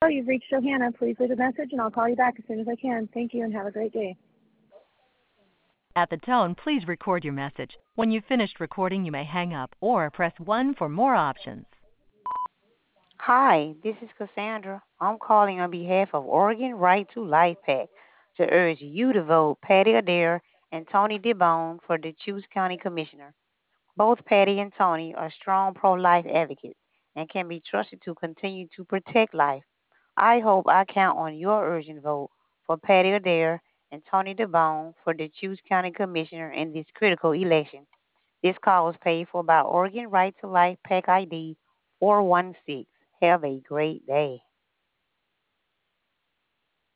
You've reached Johanna. Please leave a message and I'll call you back as soon as I can. Thank you and have a great day. At the tone, please record your message. When you've finished recording, you may hang up or press 1 for more options. Hi, this is Cassandra. I'm calling on behalf of Oregon Right to Life PAC to urge you to vote Patty Adair and Tony DeBone for the Deschutes County Commissioner. Both Patty and Tony are strong pro-life advocates and can be trusted to continue to protect life. I hope I count on your urgent vote for Patty Adair and Tony DeBone for the Deschutes County Commissioner in this critical election. This call was paid for by Oregon Right to Life PAC ID 416. Have a great day.